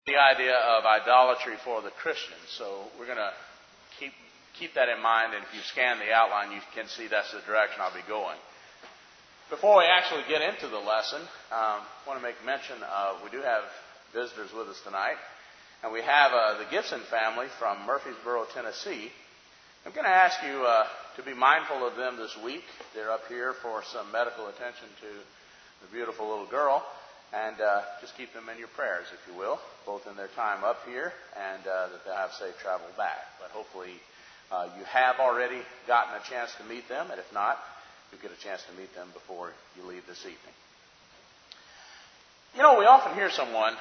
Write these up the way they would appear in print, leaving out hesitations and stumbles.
The idea of idolatry for the Christians. So we're going to keep that in mind, and if you scan the outline, you can see that's the direction I'll be going. Before we actually get into the lesson, I want to make mention we do have visitors with us tonight, and we have the Gibson family from Murfreesboro, Tennessee. I'm going to ask you to be mindful of them this week. They're up here for some medical attention to the beautiful little girl. And just keep them in your prayers, if you will, both in their time up here and that they'll have safe travel back. But hopefully you have already gotten a chance to meet them, and if not, you'll get a chance to meet them before you leave this evening. You know, we often hear someone,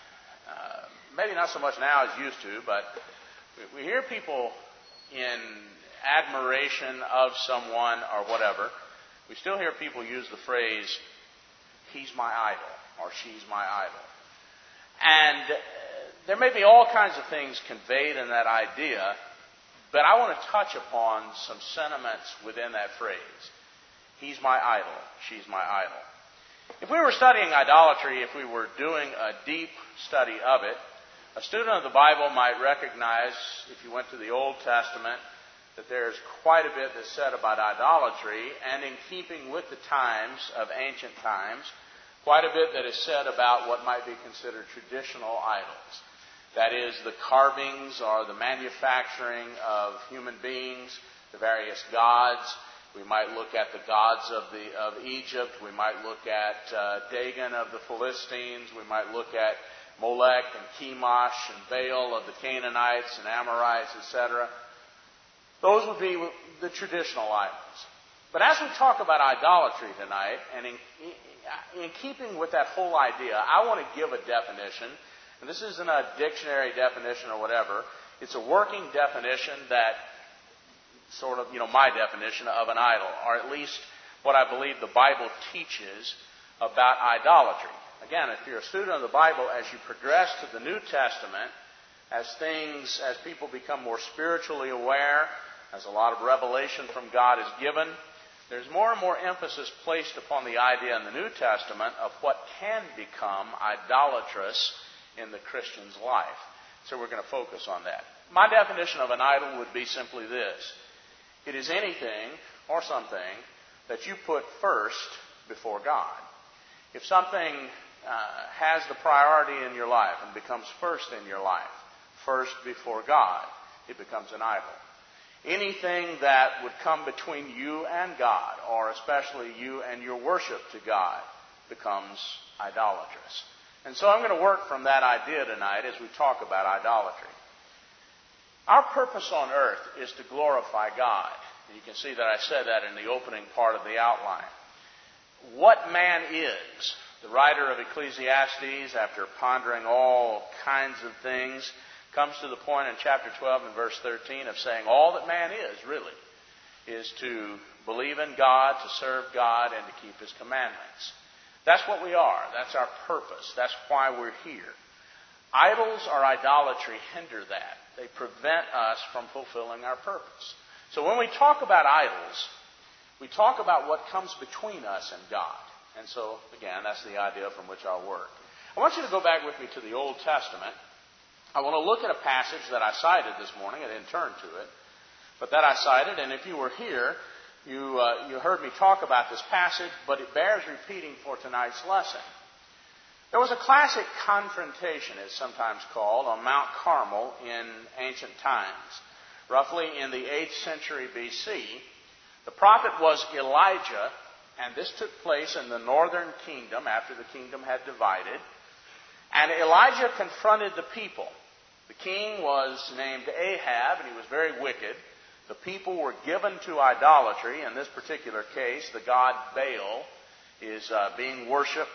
maybe not so much now as used to, but we hear people in admiration of someone or whatever. We still hear people use the phrase, "He's my idol," or "she's my idol." And there may be all kinds of things conveyed in that idea, but I want to touch upon some sentiments within that phrase. He's my idol, she's my idol. If we were studying idolatry, if we were doing a deep study of it, a student of the Bible might recognize, if you went to the Old Testament, that there's quite a bit that's said about idolatry, and in keeping with the times of ancient times, quite a bit that is said about what might be considered traditional idols. That is, the carvings or the manufacturing of human beings, the various gods. We might look at the gods of Egypt. We might look at Dagon of the Philistines. We might look at Molech and Chemosh and Baal of the Canaanites and Amorites, etc. Those would be the traditional idols. But as we talk about idolatry tonight, and in keeping with that whole idea, I want to give a definition. And this isn't a dictionary definition or whatever. It's a working definition that sort of, my definition of an idol, or at least what I believe the Bible teaches about idolatry. Again, if you're a student of the Bible, as you progress to the New Testament, as people become more spiritually aware, as a lot of revelation from God is given, there's more and more emphasis placed upon the idea in the New Testament of what can become idolatrous in the Christian's life. So we're going to focus on that. My definition of an idol would be simply this. It is anything or something that you put first before God. If something has the priority in your life and becomes first in your life, first before God, it becomes an idol. Anything that would come between you and God, or especially you and your worship to God, becomes idolatrous. And so I'm going to work from that idea tonight as we talk about idolatry. Our purpose on earth is to glorify God. And you can see that I said that in the opening part of the outline. What man is, the writer of Ecclesiastes, after pondering all kinds of things, comes to the point in chapter 12 and verse 13 of saying all that man is, really, is to believe in God, to serve God, and to keep His commandments. That's what we are. That's our purpose. That's why we're here. Idols or idolatry hinder that. They prevent us from fulfilling our purpose. So when we talk about idols, we talk about what comes between us and God. And so, again, that's the idea from which I'll work. I want you to go back with me to the Old Testament. I want to look at a passage that I cited this morning. I didn't turn to it, but that I cited. And if you were here, you heard me talk about this passage, but it bears repeating for tonight's lesson. There was a classic confrontation, it's sometimes called, on Mount Carmel in ancient times. Roughly in the 8th century BC, the prophet was Elijah, and this took place in the northern kingdom after the kingdom had divided. And Elijah confronted the people. The king was named Ahab, and he was very wicked. The people were given to idolatry. In this particular case, the god Baal is being worshipped,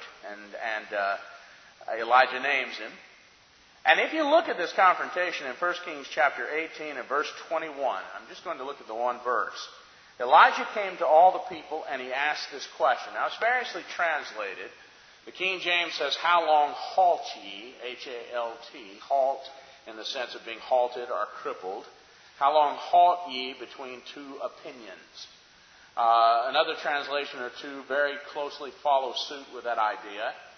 and Elijah names him. And if you look at this confrontation in 1 Kings chapter 18 and verse 21, I'm just going to look at the one verse. Elijah came to all the people, and he asked this question. Now, it's variously translated. The King James says, "How long halt ye?" H-A-L-T, halt in the sense of being halted or crippled. How long halt ye between two opinions? Another translation or two very closely follow suit with that idea.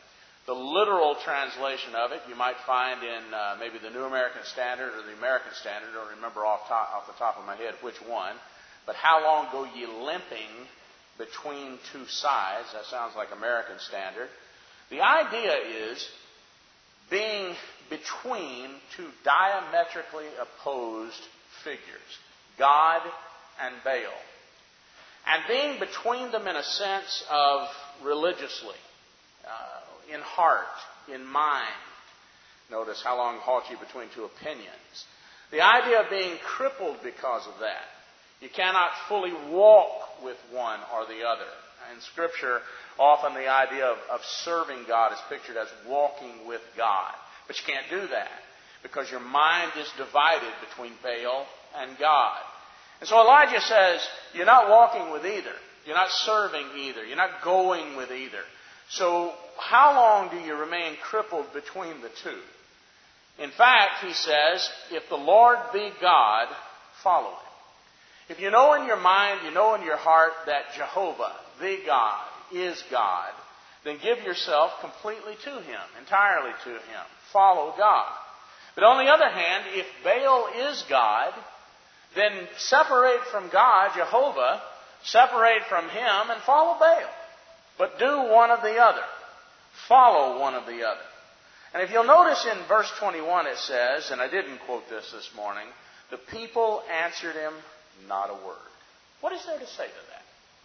The literal translation of it you might find in maybe the New American Standard or the American Standard. I don't remember off the top of my head which one. But how long go ye limping between two sides? That sounds like American Standard. The idea is being between two diametrically opposed figures, God and Baal. And being between them in a sense of religiously, in heart, in mind. Notice how long halt ye between two opinions. The idea of being crippled because of that. You cannot fully walk with one or the other. In Scripture, often the idea of serving God is pictured as walking with God. But you can't do that because your mind is divided between Baal and God. And so Elijah says, you're not walking with either. You're not serving either. You're not going with either. So how long do you remain crippled between the two? In fact, he says, if the Lord be God, follow Him. If you know in your mind, you know in your heart that Jehovah, the God, is God, then give yourself completely to Him, entirely to Him. Follow God. But on the other hand, if Baal is God, then separate from God, Jehovah, separate from Him and follow Baal. But do one of the other. Follow one of the other. And if you'll notice in verse 21 it says, and I didn't quote this morning, the people answered him not a word. What is there to say to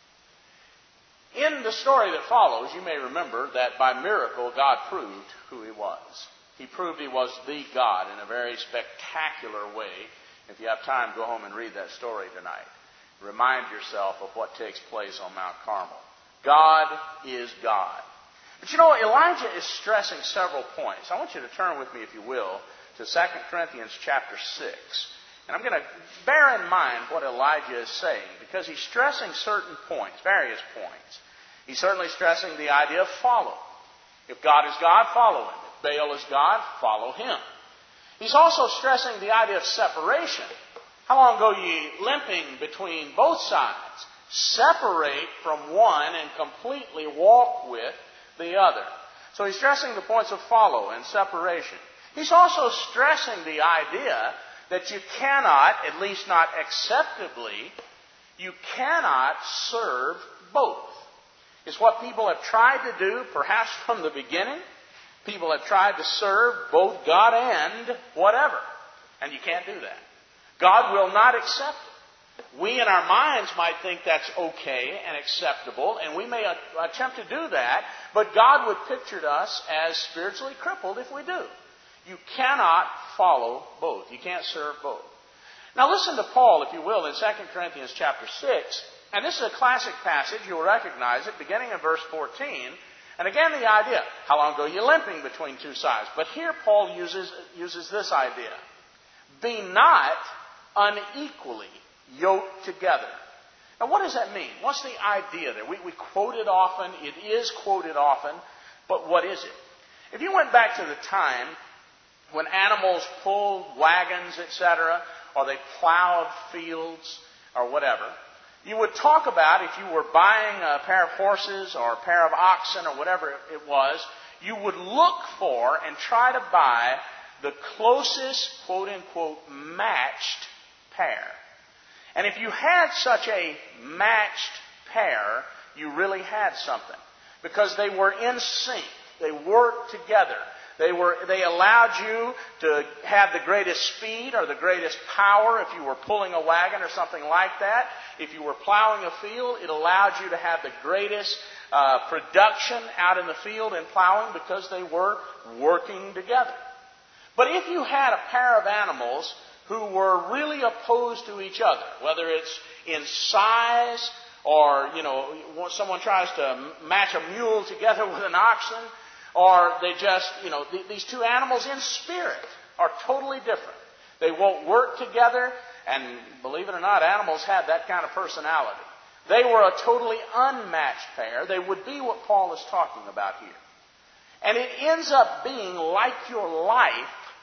that? In the story that follows, you may remember that by miracle God proved who He was. He proved He was the God in a very spectacular way. If you have time, go home and read that story tonight. Remind yourself of what takes place on Mount Carmel. God is God. But you know, Elijah is stressing several points. I want you to turn with me, if you will, to 2 Corinthians chapter 6. And I'm going to bear in mind what Elijah is saying, because he's stressing certain points, various points. He's certainly stressing the idea of follow. If God is God, follow Him. If Baal is God, follow him. He's also stressing the idea of separation. How long go ye limping between both sides? Separate from one and completely walk with the other. So he's stressing the points of follow and separation. He's also stressing the idea that you cannot, at least not acceptably, you cannot serve both. It's what people have tried to do, perhaps from the beginning. People have tried to serve both God and whatever. And you can't do that. God will not accept it. We in our minds might think that's okay and acceptable, and we may attempt to do that, but God would picture us as spiritually crippled if we do. You cannot follow both. You can't serve both. Now listen to Paul, if you will, in 2 Corinthians chapter 6. And this is a classic passage. You'll recognize it, beginning in verse 14. And again, the idea, how long go you limping between two sides? But here Paul uses this idea. Be not unequally yoked together. Now what does that mean? What's the idea there? We quote it often. It is quoted often. But what is it? If you went back to the time when animals pulled wagons, etc., or they plowed fields or whatever, you would talk about, if you were buying a pair of horses or a pair of oxen or whatever it was, you would look for and try to buy the closest, quote-unquote, matched pair. And if you had such a matched pair, you really had something. Because they were in sync. They worked together. They allowed you to have the greatest speed or the greatest power if you were pulling a wagon or something like that. If you were plowing a field, it allowed you to have the greatest production out in the field in plowing because they were working together. But if you had a pair of animals who were really opposed to each other, whether it's in size or, someone tries to match a mule together with an oxen, or they just, these two animals in spirit are totally different. They won't work together, and believe it or not, animals have that kind of personality. They were a totally unmatched pair. They would be what Paul is talking about here. And it ends up being like your life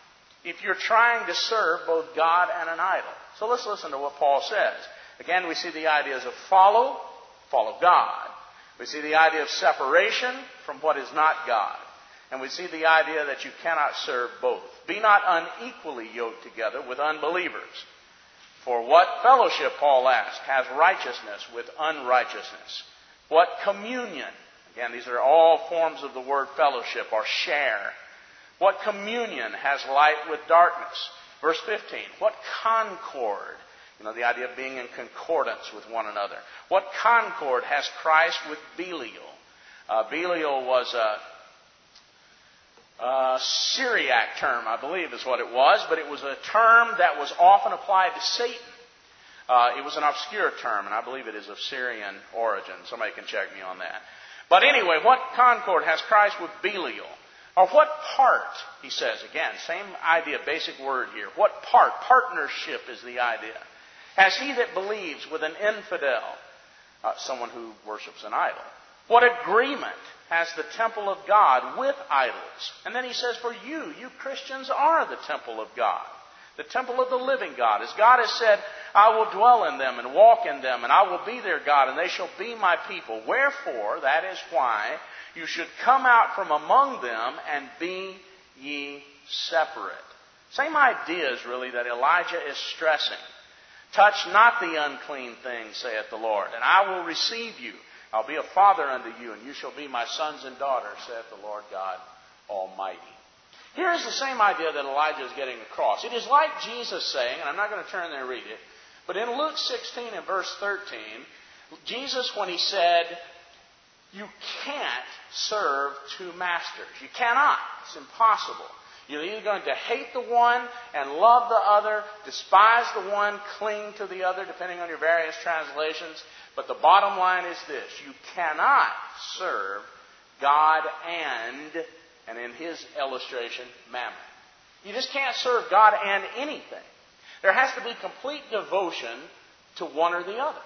if you're trying to serve both God and an idol. So let's listen to what Paul says. Again, we see the ideas of follow God. We see the idea of separation from what is not God. And we see the idea that you cannot serve both. Be not unequally yoked together with unbelievers. For what fellowship, Paul asks, has righteousness with unrighteousness? What communion? Again, these are all forms of the word fellowship or share. What communion has light with darkness? Verse 15. What concord? The idea of being in concordance with one another. What concord has Christ with Belial? Belial was a Syriac term, I believe is what it was, but it was a term that was often applied to Satan. It was an obscure term, and I believe it is of Syrian origin. Somebody can check me on that. But anyway, what concord has Christ with Belial? Or what part, he says, again, same idea, basic word here. What part, partnership is the idea, has he that believes with an infidel, someone who worships an idol? What agreement has the temple of God with idols? And then he says, for you Christians are the temple of God, the temple of the living God. As God has said, I will dwell in them and walk in them, and I will be their God, and they shall be my people. Wherefore, that is why, you should come out from among them and be ye separate. Same ideas, really, that Elijah is stressing. Touch not the unclean thing, saith the Lord, and I will receive you. I'll be a father unto you, and you shall be my sons and daughters, saith the Lord God Almighty. Here's the same idea that Elijah is getting across. It is like Jesus saying, and I'm not going to turn there and read it, but in Luke 16 and verse 13, Jesus, when he said, you can't serve two masters. You cannot. It's impossible. You're either going to hate the one and love the other, despise the one, cling to the other, depending on your various translations. But the bottom line is this. You cannot serve God and in his illustration, Mammon. You just can't serve God and anything. There has to be complete devotion to one or the other,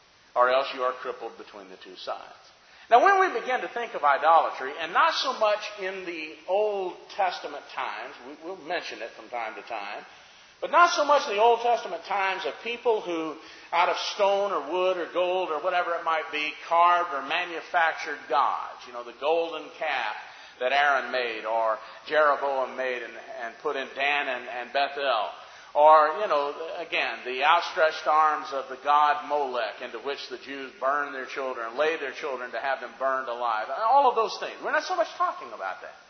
or else you are crippled between the two sides. Now, when we begin to think of idolatry, and not so much in the Old Testament times, we'll mention it from time to time, but not so much in the Old Testament times of people who, out of stone or wood or gold or whatever it might be, carved or manufactured gods. The golden calf that Aaron made, or Jeroboam made and put in Dan and Bethel. Or, again, the outstretched arms of the god Molech, into which the Jews burned their children, laid their children to have them burned alive. All of those things. We're not so much talking about that.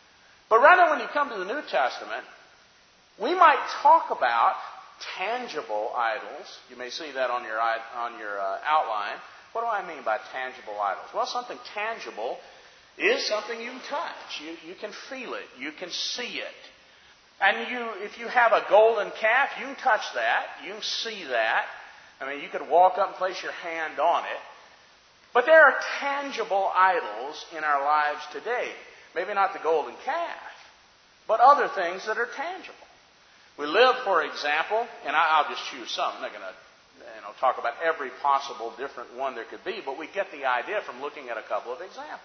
But rather, when you come to the New Testament, we might talk about tangible idols. You may see that on your outline. What do I mean by tangible idols? Well, something tangible is something you can touch. You can feel it. You can see it. And if you have a golden calf, you can touch that. You can see that. You could walk up and place your hand on it. But there are tangible idols in our lives today. Maybe not the golden calf, but other things that are tangible. We live, for example, and I'll just choose some. I'm not going to talk about every possible different one there could be, but we get the idea from looking at a couple of examples.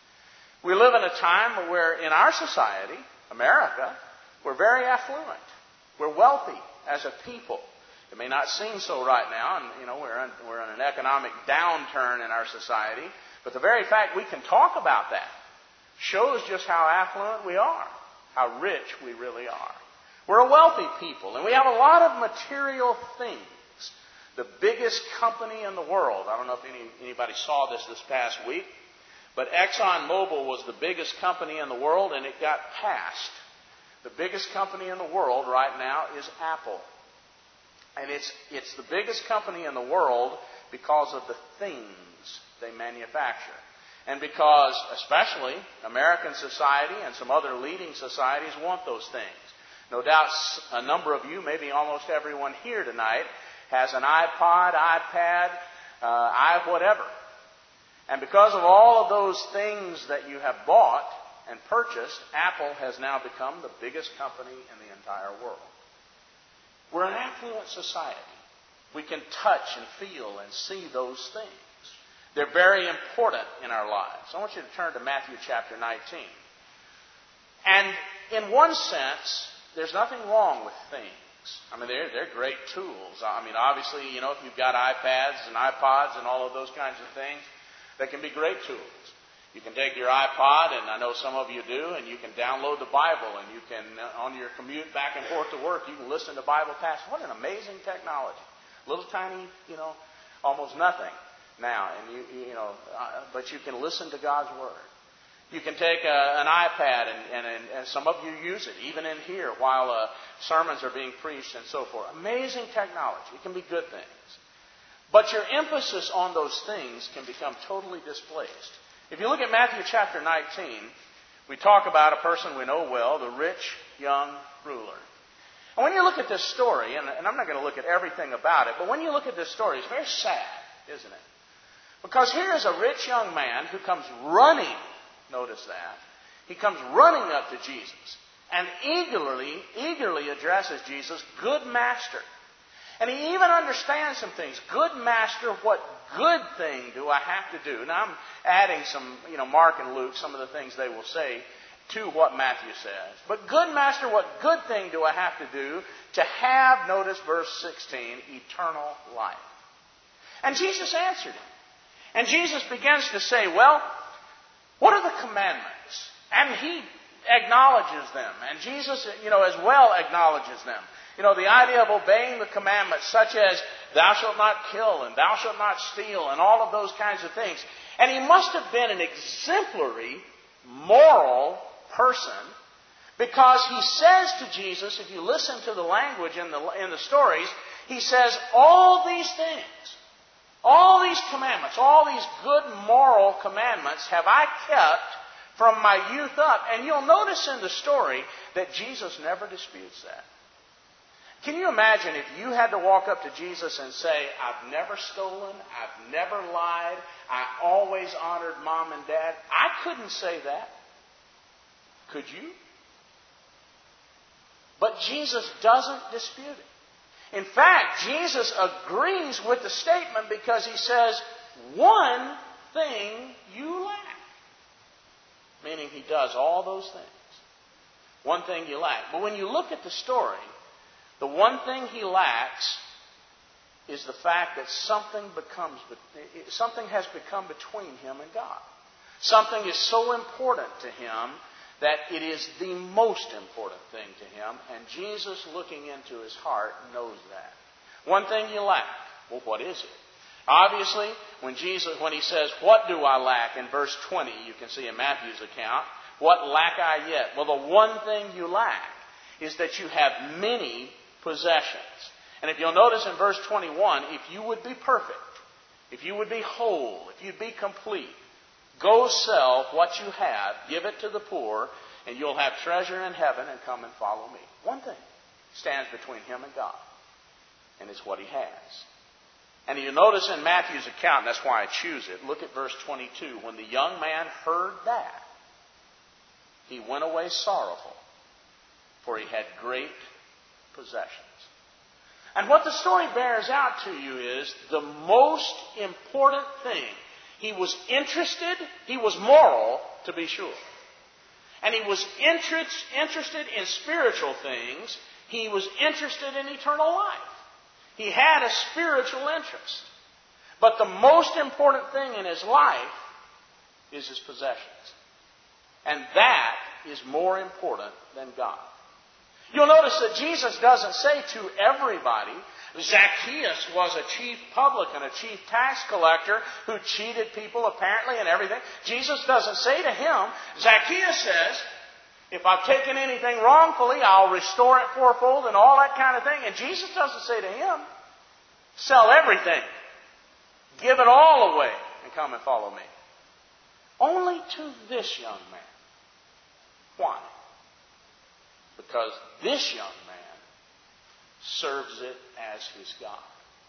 We live in a time where in our society, America, we're very affluent. We're wealthy as a people. It may not seem so right now, and we're in an economic downturn in our society, but the very fact we can talk about that shows just how affluent we are, how rich we really are. We're a wealthy people, and we have a lot of material things. The biggest company in the world, I don't know if anybody saw this past week, but ExxonMobil was the biggest company in the world, and it got passed. The biggest company in the world right now is Apple. And it's the biggest company in the world because of the things they manufacture. And because, especially, American society and some other leading societies want those things. No doubt a number of you, maybe almost everyone here tonight, has an iPod, iPad, whatever. And because of all of those things that you have bought and purchased, Apple has now become the biggest company in the entire world. We're an affluent society. We can touch and feel and see those things. They're very important in our lives. I want you to turn to Matthew chapter 19. And in one sense, there's nothing wrong with things. They're great tools. Obviously, if you've got iPads and iPods and all of those kinds of things, they can be great tools. You can take your iPod, and I know some of you do, and you can download the Bible, and you can, on your commute back and forth to work, you can listen to Bible passages. What an amazing technology. Little tiny, almost nothing now, and but you can listen to God's Word. You can take an iPad, and some of you use it, even in here, while sermons are being preached and so forth. Amazing technology. It can be good things. But your emphasis on those things can become totally displaced. If you look at Matthew chapter 19, we talk about a person we know well, the rich young ruler. And when you look at this story, and I'm not going to look at everything about it, but when you look at this story, it's very sad, isn't it? Because here is a rich young man who comes running. Notice that. He comes running up to Jesus and eagerly addresses Jesus, good master. And he even understands some things. Good master, what good thing do I have to do? Now I'm adding some, Mark and Luke, some of the things they will say to what Matthew says. But good master, what good thing do I have to do to have, notice verse 16, eternal life? And Jesus answered him. And Jesus begins to say, well, what are the commandments? And he acknowledges them. And Jesus, as well acknowledges them. The idea of obeying the commandments, such as thou shalt not kill and thou shalt not steal and all of those kinds of things. And he must have been an exemplary, moral person, because he says to Jesus, if you listen to the language in the stories, he says, all these things, all these commandments, all these good moral commandments have I kept from my youth up. And you'll notice in the story that Jesus never disputes that. Can you imagine if you had to walk up to Jesus and say, I've never stolen, I've never lied, I always honored mom and dad? I couldn't say that. Could you? But Jesus doesn't dispute it. In fact, Jesus agrees with the statement because he says, one thing you lack. Meaning he does all those things. One thing you lack. But when you look at the story, the one thing he lacks is the fact that something has become between him and God. Something is so important to him that it is the most important thing to him. And Jesus, looking into his heart, knows that. One thing you lack. Well, what is it? Obviously, when he says, what do I lack? In verse 20, you can see in Matthew's account, what lack I yet? Well, the one thing you lack is that you have many possessions. And if you'll notice in verse 21, if you would be perfect, if you would be whole, if you'd be complete, go sell what you have, give it to the poor, and you'll have treasure in heaven, and come and follow me. One thing stands between him and God, and it's what he has. And you'll notice in Matthew's account, and that's why I choose it, look at verse 22. When the young man heard that, he went away sorrowful, for he had great possessions. And what the story bears out to you is the most important thing. He was interested, he was moral, to be sure. And he was interested in spiritual things. He was interested in eternal life. He had a spiritual interest. But the most important thing in his life is his possessions. And that is more important than God. You'll notice that Jesus doesn't say to everybody, Zacchaeus was a chief publican, a chief tax collector who cheated people apparently and everything. Jesus doesn't say to him, Zacchaeus says, if I've taken anything wrongfully, I'll restore it fourfold and all that kind of thing. And Jesus doesn't say to him, sell everything, give it all away, and come and follow me. Only to this young man. Why? Because this young man serves it as his God.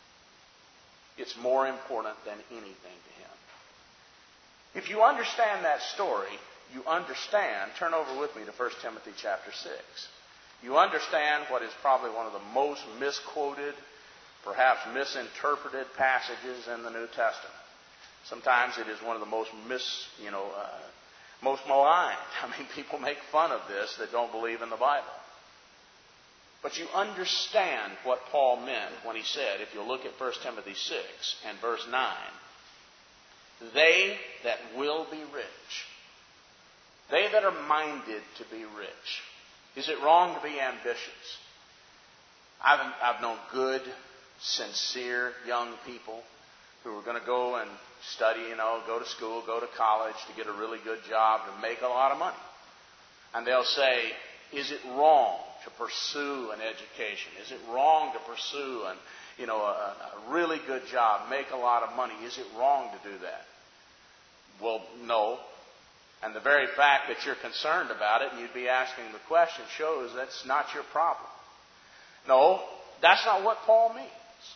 It's more important than anything to him. If you understand that story, you understand, turn over with me to 1 Timothy chapter 6. You understand what is probably one of the most misquoted, perhaps misinterpreted passages in the New Testament. Sometimes it is one of the most most maligned. I mean, people make fun of this that don't believe in the Bible. But you understand what Paul meant when he said, if you look at 1 Timothy 6 and verse 9, They that will be rich. They that are minded to be rich. Is it wrong to be ambitious? I've known good, sincere young people who are going to go and study, go to school, go to college to get a really good job, to make a lot of money. And they'll say, is it wrong to pursue an education? Is it wrong to pursue a really good job, make a lot of money? Is it wrong to do that? Well, no. And the very fact that you're concerned about it and you'd be asking the question shows that's not your problem. No, that's not what Paul means.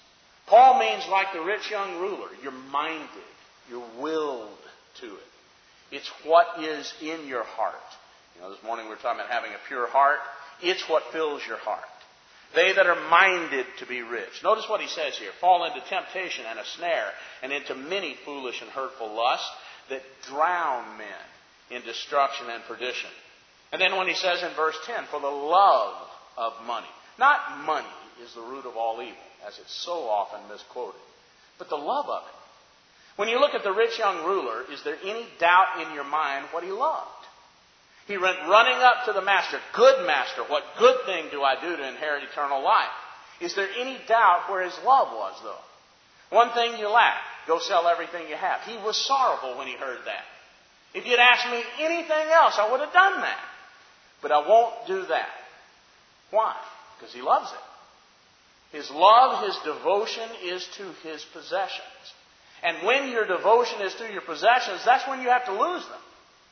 Paul means like the rich young ruler. You're minded. You're willed to it. It's what is in your heart. This morning we were talking about having a pure heart. It's what fills your heart. They that are minded to be rich. Notice what he says here. Fall into temptation and a snare and into many foolish and hurtful lusts that drown men in destruction and perdition. And then when he says in verse 10, for the love of money. Not money is the root of all evil, as it's so often misquoted, but the love of it. When you look at the rich young ruler, is there any doubt in your mind what he loved? He went running up to the master. Good master, what good thing do I do to inherit eternal life? Is there any doubt where his love was, though? One thing you lack, go sell everything you have. He was sorrowful when he heard that. If you'd asked me anything else, I would have done that. But I won't do that. Why? Because he loves it. His love, his devotion is to his possessions. And when your devotion is to your possessions, that's when you have to lose them,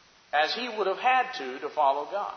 as he would have had to follow God.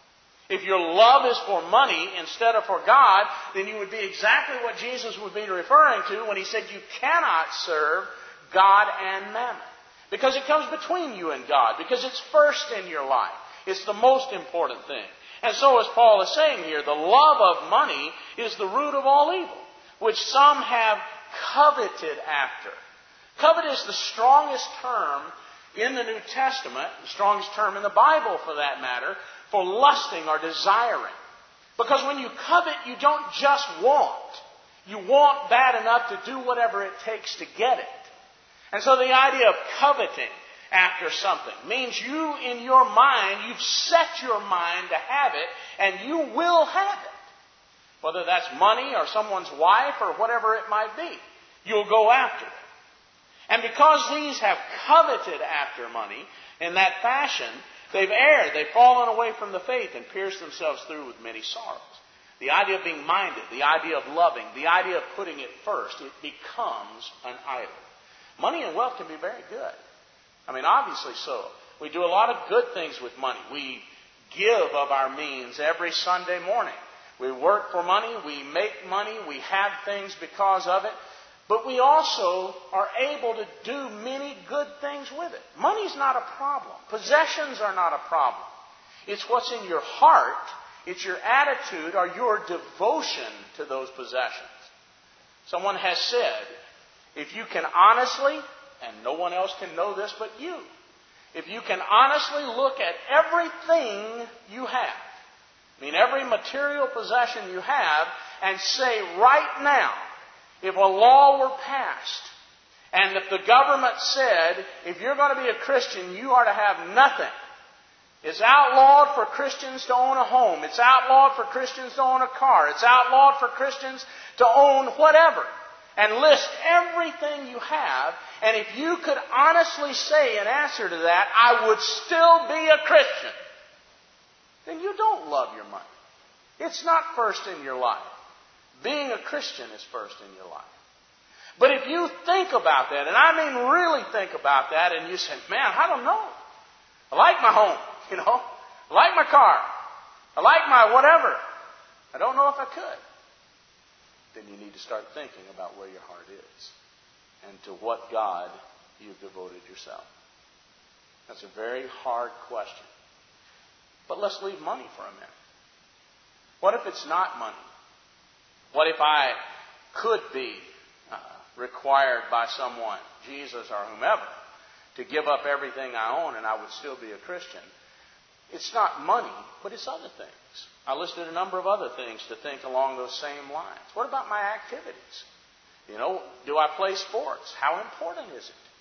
If your love is for money instead of for God, then you would be exactly what Jesus would be referring to when he said you cannot serve God and mammon. Because it comes between you and God. Because it's first in your life. It's the most important thing. And so, as Paul is saying here, the love of money is the root of all evil, which some have coveted after. Covet is the strongest term in the New Testament, the strongest term in the Bible for that matter, for lusting or desiring. Because when you covet, you don't just want. You want bad enough to do whatever it takes to get it. And so the idea of coveting after something means you, in your mind, you've set your mind to have it, and you will have it. Whether that's money or someone's wife or whatever it might be, you'll go after it. And because these have coveted after money in that fashion, they've erred, they've fallen away from the faith and pierced themselves through with many sorrows. The idea of being minded, the idea of loving, the idea of putting it first, it becomes an idol. Money and wealth can be very good. Obviously so. We do a lot of good things with money. We give of our means every Sunday morning. We work for money, we make money, we have things because of it. But we also are able to do many good things with it. Money's not a problem. Possessions are not a problem. It's what's in your heart, it's your attitude or your devotion to those possessions. Someone has said, if you can honestly, and no one else can know this but you, if you can honestly look at everything you have, every material possession you have, and say right now, if a law were passed, and if the government said, if you're going to be a Christian, you are to have nothing. It's outlawed for Christians to own a home. It's outlawed for Christians to own a car. It's outlawed for Christians to own whatever. And list everything you have. And if you could honestly say in answer to that, I would still be a Christian, then you don't love your money. It's not first in your life. Being a Christian is first in your life. But if you think about that, and really think about that, and you say, man, I don't know. I like my home, I like my car. I like my whatever. I don't know if I could. Then you need to start thinking about where your heart is and to what God you've devoted yourself. That's a very hard question. But let's leave money for a minute. What if it's not money? What if I could be required by someone, Jesus or whomever, to give up everything I own and I would still be a Christian? It's not money, but it's other things. I listed a number of other things to think along those same lines. What about my activities? Do I play sports? How important is it?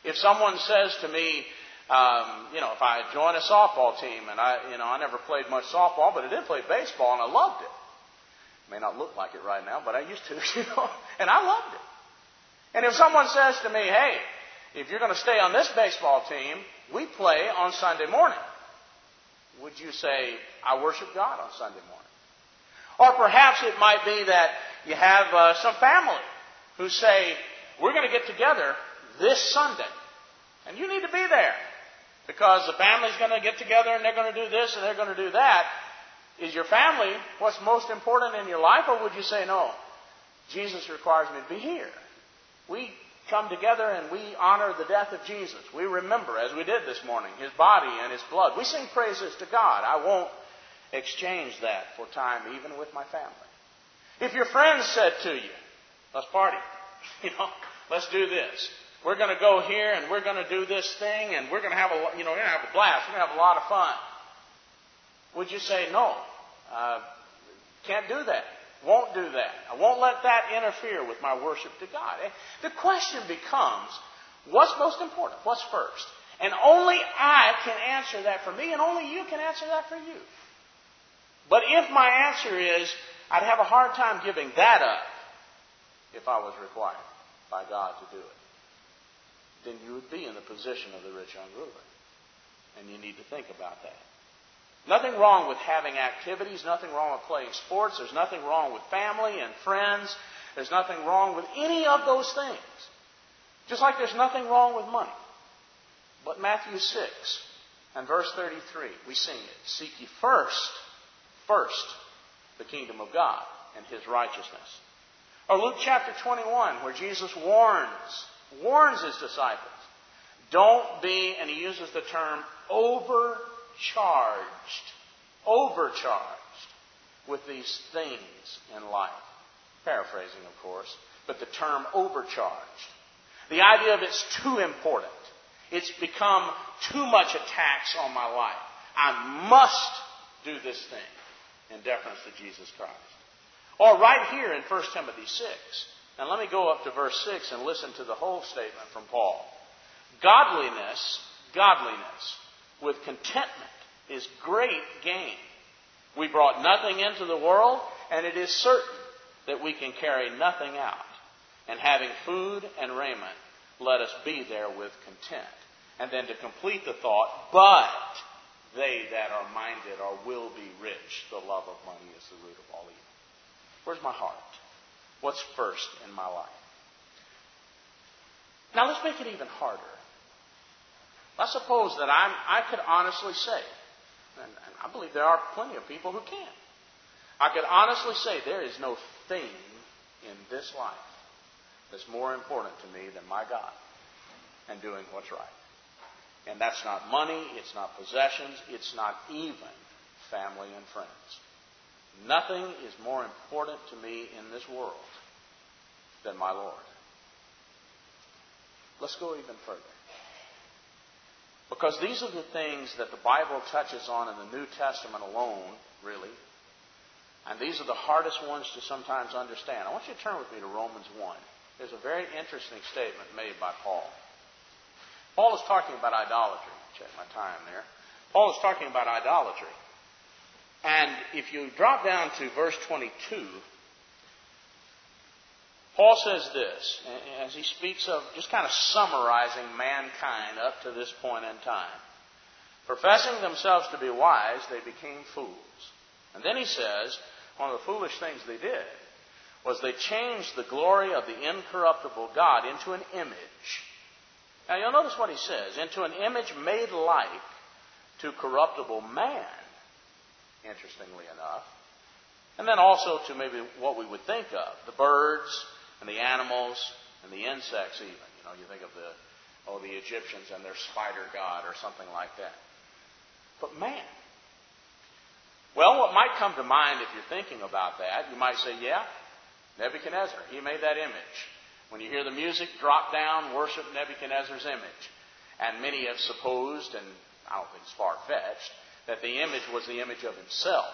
If someone says to me, if I join a softball team, and I never played much softball, but I did play baseball, and I loved it. May not look like it right now, but I used to, and I loved it. And if someone says to me, hey, if you're going to stay on this baseball team, we play on Sunday morning, would you say, I worship God on Sunday morning? Or perhaps it might be that you have some family who say, we're going to get together this Sunday, and you need to be there because the family's going to get together and they're going to do this and they're going to do that. Is your family what's most important in your life, or would you say, no, Jesus requires me to be here? We come together and we honor the death of Jesus. We remember, as we did this morning, His body and His blood. We sing praises to God. I won't exchange that for time even with my family. If your friends said to you, let's party, let's do this. We're going to go here and we're going to do this thing and we're going to have we're going to have a blast. We're going to have a lot of fun. Would you say, no, can't do that. Won't do that. I won't let that interfere with my worship to God. The question becomes, what's most important? What's first? And only I can answer that for me, and only you can answer that for you. But if my answer is, I'd have a hard time giving that up if I was required by God to do it, then you would be in the position of the rich young ruler. And you need to think about that. Nothing wrong with having activities. Nothing wrong with playing sports. There's nothing wrong with family and friends. There's nothing wrong with any of those things. Just like there's nothing wrong with money. But Matthew 6 and verse 33, we sing it. Seek ye first the kingdom of God and His righteousness. Or Luke chapter 21, where Jesus warns His disciples. Don't be, and He uses the term, overcharged with these things in life. Paraphrasing, of course, but the term overcharged. The idea of it's too important. It's become too much a tax on my life. I must do this thing in deference to Jesus Christ. Or right here in 1 Timothy 6. And let me go up to verse 6 and listen to the whole statement from Paul. Godliness with contentment is great gain. We brought nothing into the world, and it is certain that we can carry nothing out. And having food and raiment, let us be there with content. And then to complete the thought, but they that are minded or will be rich. The love of money is the root of all evil. Where's my heart? What's first in my life? Now let's make it even harder. Let's suppose that I could honestly say, and I believe there are plenty of people who can. I could honestly say there is no thing in this life that's more important to me than my God and doing what's right. And that's not money, it's not possessions, it's not even family and friends. Nothing is more important to me in this world than my Lord. Let's go even further. Because these are the things that the Bible touches on in the New Testament alone, really. And these are the hardest ones to sometimes understand. I want you to turn with me to Romans 1. There's a very interesting statement made by Paul. Paul is talking about idolatry. Check my time there. Paul is talking about idolatry. And if you drop down to verse 22, Paul says this, as he speaks of just kind of summarizing mankind up to this point in time. Professing themselves to be wise, they became fools. And then he says, one of the foolish things they did was they changed the glory of the incorruptible God into an image. Now you'll notice what he says, into an image made like to corruptible man, interestingly enough. And then also to maybe what we would think of, the birds and the animals and the insects even. You think of the Egyptians and their spider god or something like that. But man. Well, what might come to mind if you're thinking about that, you might say, yeah, Nebuchadnezzar, he made that image. When you hear the music, drop down, worship Nebuchadnezzar's image. And many have supposed, and I don't think it's far-fetched, that the image was the image of himself.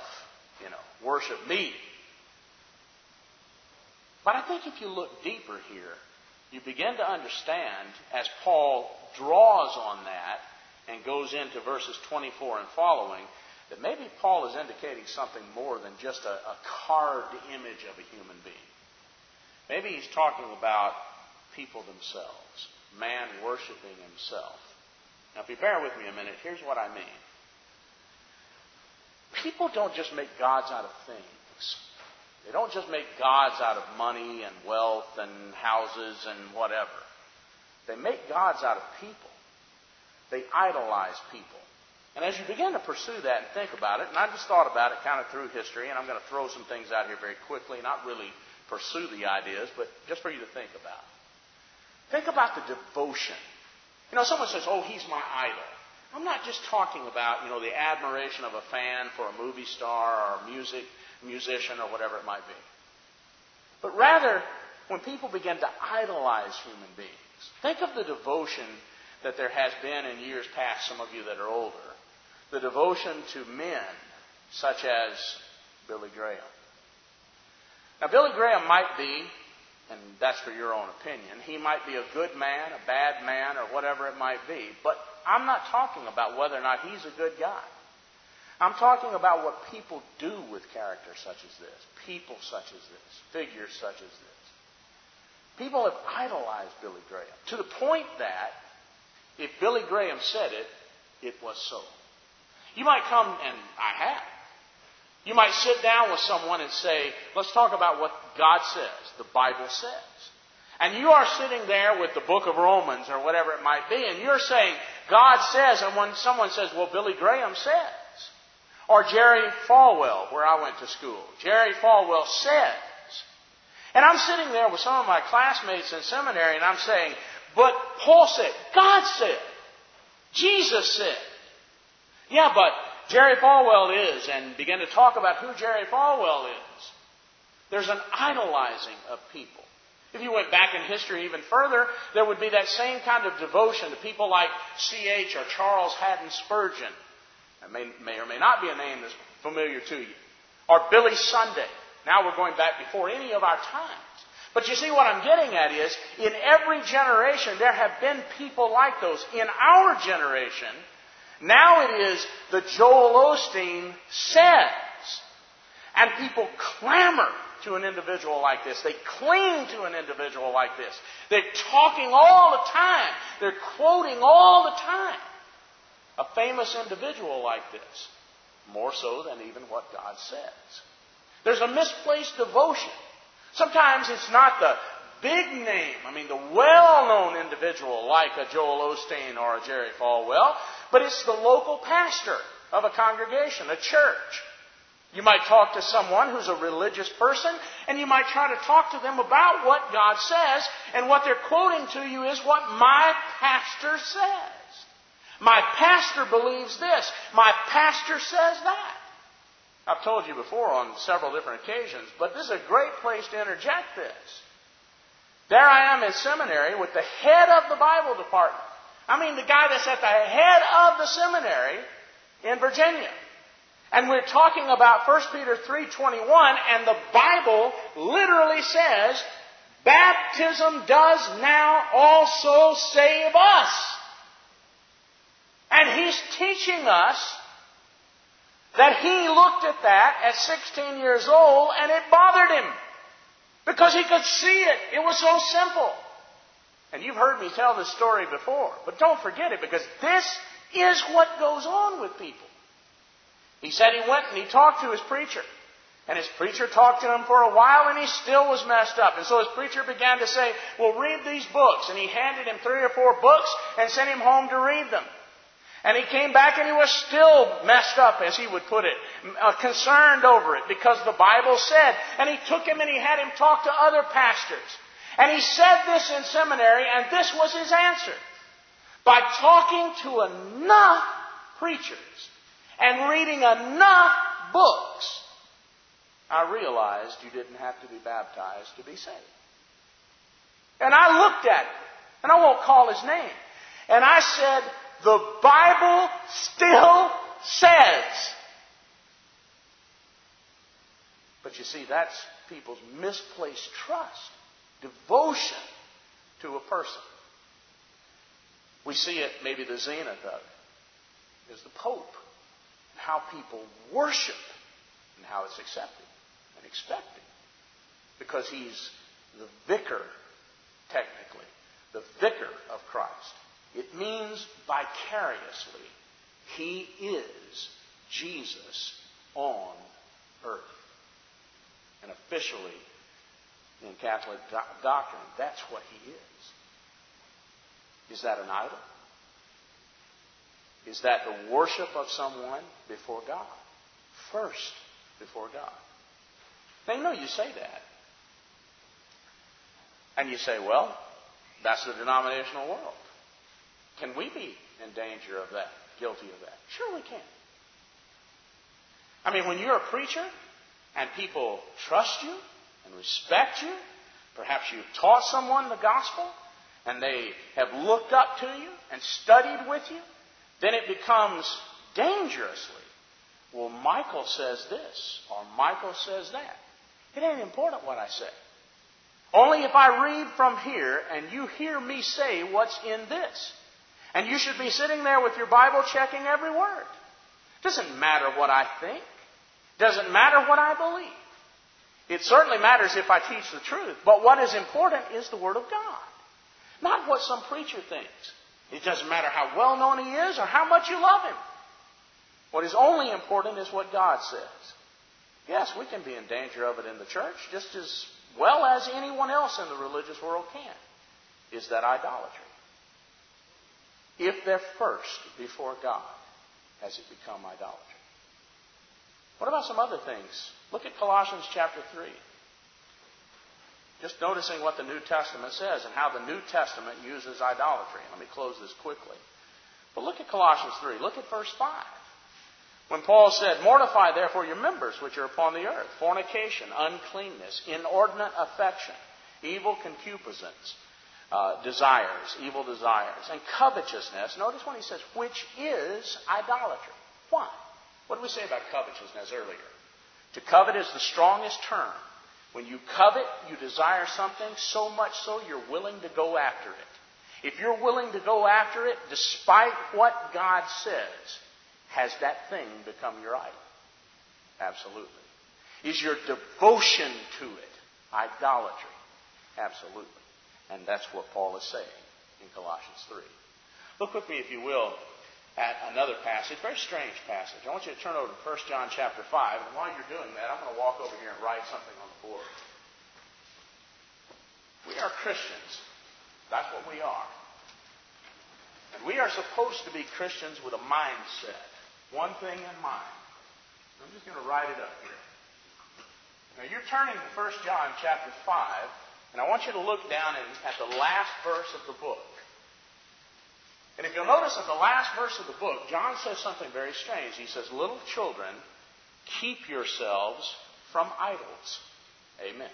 Worship me. But I think if you look deeper here, you begin to understand, as Paul draws on that and goes into verses 24 and following, that maybe Paul is indicating something more than just a carved image of a human being. Maybe he's talking about people themselves, man worshiping himself. Now, if you bear with me a minute, here's what I mean. People don't just make gods out of things. They don't just make gods out of money and wealth and houses and whatever. They make gods out of people. They idolize people. And as you begin to pursue that and think about it, and I just thought about it kind of through history, and I'm going to throw some things out here very quickly, not really pursue the ideas, but just for you to think about. Think about the devotion. Someone says, oh, he's my idol. I'm not just talking about, the admiration of a fan for a movie star or a musician or whatever it might be. But rather, when people begin to idolize human beings, think of the devotion that there has been in years past, some of you that are older, the devotion to men such as Billy Graham. Now, Billy Graham might be, and that's for your own opinion, he might be a good man, a bad man, or whatever it might be, but I'm not talking about whether or not he's a good guy. I'm talking about what people do with characters such as this, people such as this, figures such as this. People have idolized Billy Graham to the point that if Billy Graham said it, it was so. You might come, and I have. You might sit down with someone and say, let's talk about what God says, the Bible says. And you are sitting there with the book of Romans or whatever it might be, and you're saying, God says, and when someone says, well, Billy Graham says. Or Jerry Falwell, where I went to school. Jerry Falwell says. And I'm sitting there with some of my classmates in seminary, and I'm saying, but Paul said, God said, Jesus said. Yeah, but Jerry Falwell is, and begin to talk about who Jerry Falwell is. There's an idolizing of people. If you went back in history even further, there would be that same kind of devotion to people like C.H. or Charles Haddon Spurgeon. That may or may not be a name that's familiar to you. Or Billy Sunday. Now we're going back before any of our times. But you see, what I'm getting at is, in every generation, there have been people like those. In our generation, now it is the Joel Osteen says. And people clamor to an individual like this. They cling to an individual like this. They're talking all the time. They're quoting all the time. A famous individual like this. More so than even what God says. There's a misplaced devotion. Sometimes it's not the big name, the well-known individual like a Joel Osteen or a Jerry Falwell, but it's the local pastor of a congregation, a church. You might talk to someone who's a religious person, and you might try to talk to them about what God says, and what they're quoting to you is what my pastor says. My pastor believes this. My pastor says that. I've told you before on several different occasions, but this is a great place to interject this. There I am in seminary with the head of the Bible department. The guy that's at the head of the seminary in Virginia. And we're talking about 1 Peter 3:21, and the Bible literally says, baptism does now also save us. And he's teaching us that he looked at that at 16 years old, and it bothered him. Because he could see it. It was so simple. And you've heard me tell this story before. But don't forget it, because this is what goes on with people. He said he went and he talked to his preacher. And his preacher talked to him for a while, and he still was messed up. And so his preacher began to say, well, read these books. And he handed him 3 or 4 books and sent him home to read them. And he came back and he was still messed up, as he would put it, concerned over it, because the Bible said. And he took him and he had him talk to other pastors. And he said this in seminary, and this was his answer. By talking to enough preachers and reading enough books, I realized you didn't have to be baptized to be saved. And I looked at him, and I won't call his name, and I said, the Bible still says. But you see, that's people's misplaced trust, devotion to a person. We see it, maybe the zenith of it, is the Pope, and how people worship, and how it's accepted and expected. Because he's the vicar, technically, the vicar of Christ. It means vicariously, he is Jesus on earth. And officially, in Catholic doctrine, that's what he is. Is that an idol? Is that the worship of someone before God? First, before God. Now, you know, you say that. And you say, well, that's the denominational world. Can we be in danger of that, guilty of that? Sure we can. I mean, when you're a preacher and people trust you and respect you, perhaps you've taught someone the gospel and they have looked up to you and studied with you, then it becomes dangerously, well, Michael says this or Michael says that. It ain't important what I say. Only if I read from here and you hear me say what's in this. And you should be sitting there with your Bible checking every word. It doesn't matter what I think. It doesn't matter what I believe. It certainly matters if I teach the truth. But what is important is the Word of God. Not what some preacher thinks. It doesn't matter how well known he is or how much you love him. What is only important is what God says. Yes, we can be in danger of it in the church just as well as anyone else in the religious world can. Is that idolatry? If they're first before God, has it become idolatry? What about some other things? Look at Colossians chapter 3. Just noticing what the New Testament says and how the New Testament uses idolatry. Let me close this quickly. But look at Colossians 3. Look at verse 5. When Paul said, mortify therefore your members which are upon the earth, fornication, uncleanness, inordinate affection, evil concupiscence, evil desires, and covetousness. Notice when he says, which is idolatry. Why? What did we say about covetousness earlier? To covet is the strongest term. When you covet, you desire something so much so you're willing to go after it. If you're willing to go after it, despite what God says, has that thing become your idol? Absolutely. Is your devotion to it idolatry? Absolutely. And that's what Paul is saying in Colossians 3. Look with me, if you will, at another passage, very strange passage. I want you to turn over to 1 John chapter 5. And while you're doing that, I'm going to walk over here and write something on the board. We are Christians. That's what we are. And we are supposed to be Christians with a mindset. One thing in mind. I'm just going to write it up here. Now you're turning to 1 John chapter 5, and I want you to look down at the last verse of the book. And if you'll notice at the last verse of the book, John says something very strange. He says, little children, keep yourselves from idols. Amen.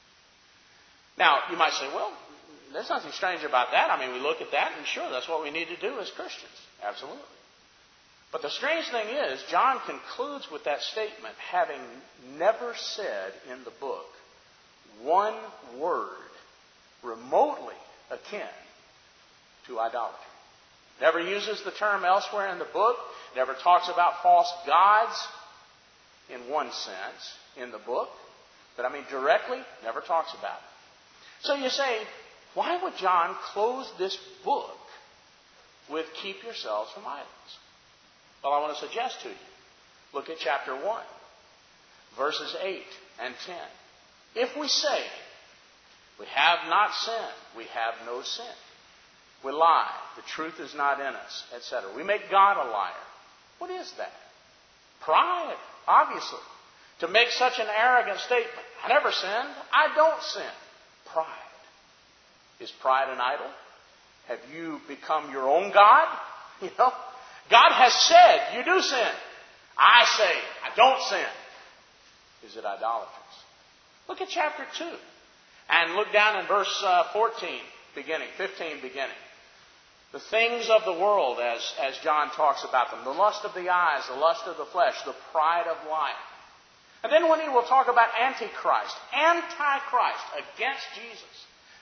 Now, you might say, well, there's nothing strange about that. I mean, we look at that, and sure, that's what we need to do as Christians. Absolutely. But the strange thing is, John concludes with that statement, having never said in the book one word remotely akin to idolatry. Never uses the term elsewhere in the book. Never talks about false gods in one sense in the book. But I mean directly, never talks about it. So you say, why would John close this book with keep yourselves from idols? Well, I want to suggest to you, look at chapter 1, verses 8 and 10. If we say, we have not sinned, we have no sin. We lie, the truth is not in us, etc. We make God a liar. What is that? Pride, obviously. To make such an arrogant statement, I never sinned, I don't sin. Pride. Is pride an idol? Have you become your own God? You know, God has said you do sin. I say I don't sin. Is it idolatry? Look at chapter 2 and look down in verse 14 beginning, 15 beginning. The things of the world as John talks about them. The lust of the eyes, the lust of the flesh, the pride of life. And then when he will talk about Antichrist against Jesus.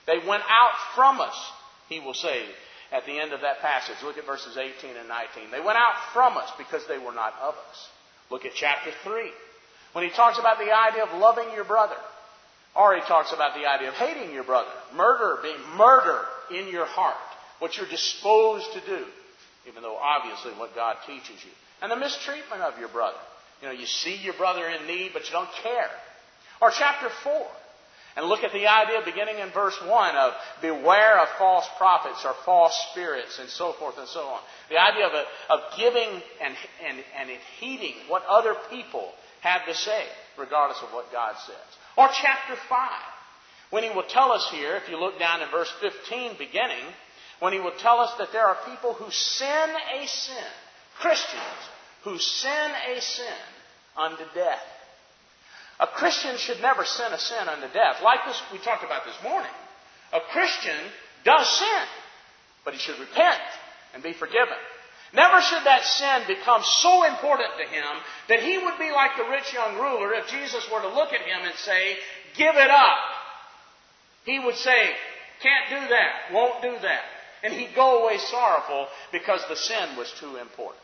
They went out from us, he will say at the end of that passage. Look at verses 18 and 19. They went out from us because they were not of us. Look at chapter 3. When he talks about the idea of loving your brother. Or he talks about the idea of hating your brother. Murder being murder in your heart. What you're disposed to do. Even though obviously what God teaches you. And the mistreatment of your brother. You see your brother in need, but you don't care. Or chapter 4. And look at the idea beginning in verse 1 of beware of false prophets or false spirits and so forth and so on. The idea of giving and heeding what other people have to say, regardless of what God says. Or chapter 5, when he will tell us here, if you look down in verse 15 beginning, when he will tell us that there are people who sin a sin, Christians who sin a sin unto death. A Christian should never sin a sin unto death. Like this we talked about this morning. A Christian does sin, but he should repent and be forgiven. Never should that sin become so important to him that he would be like the rich young ruler if Jesus were to look at him and say, give it up. He would say, can't do that, won't do that. And he'd go away sorrowful because the sin was too important.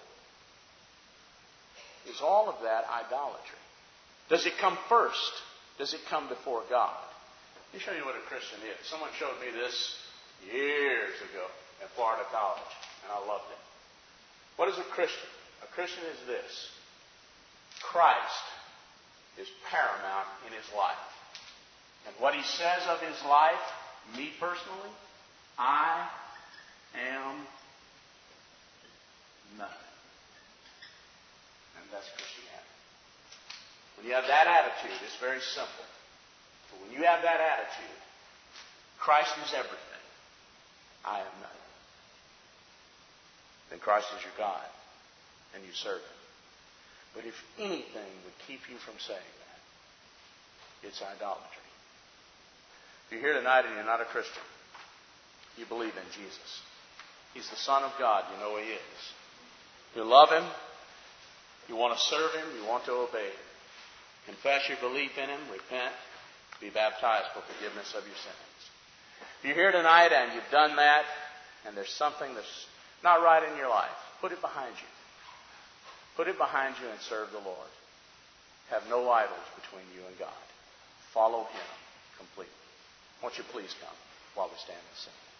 Is all of that idolatry? Does it come first? Does it come before God? Let me show you what a Christian is. Someone showed me this years ago at Florida College, and I loved it. What is a Christian? A Christian is this. Christ is paramount in his life. And what he says of his life, me personally, I am nothing. And that's Christianity. When you have that attitude, it's very simple. But when you have that attitude, Christ is everything. I am nothing. Then Christ is your God, and you serve him. But if anything would keep you from saying that, it's idolatry. If you're here tonight and you're not a Christian, you believe in Jesus. He's the Son of God. You know he is. You love him. You want to serve him. You want to obey him. Confess your belief in him. Repent. Be baptized for forgiveness of your sins. If you're here tonight and you've done that, and there's something that's not right in your life, put it behind you. Put it behind you and serve the Lord. Have no idols between you and God. Follow him completely. Won't you please come while we stand and sing?